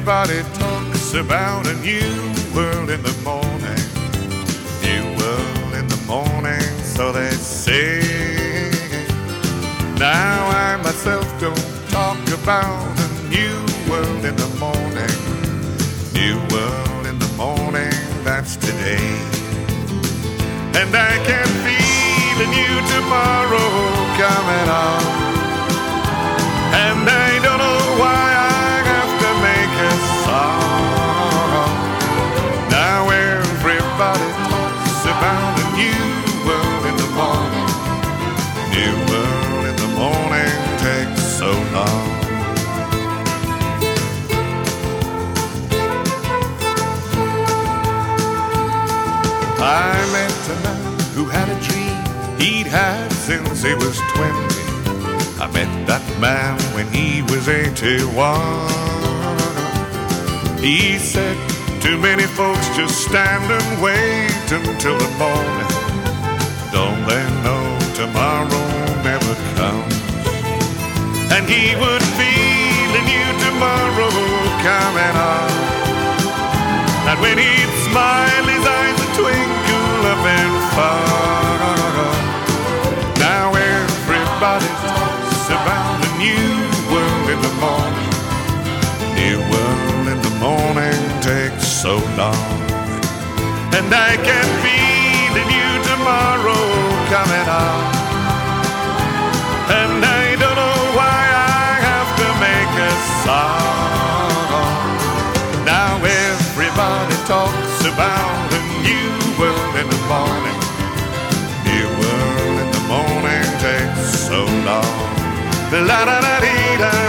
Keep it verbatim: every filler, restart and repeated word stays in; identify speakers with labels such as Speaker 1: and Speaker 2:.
Speaker 1: everybody talks about a new world in the morning. New world in the morning, so they say. Now I myself don't talk about a new world in the morning. New world in the morning, that's today. And I can feel a new tomorrow coming on. And I don't know why I have to make a song. Now everybody talks about a new world in the morning. New world in the morning takes so long. I met a man who had a dream he'd had since he was twenty. I met that man when he was eighty-one. He said, too many folks just stand and wait until the morning. Don't they know tomorrow never comes? And he would feel a new tomorrow coming on. And when he'd smile, his eyes would twinkle up and far. Now everybody talks about a new world in the morning. New world in the morning takes so long. And I can feel a new tomorrow coming on. And I don't know why I have to make a song. Now everybody talks about a new world in the morning. New world in the morning takes so long. La da da dee da.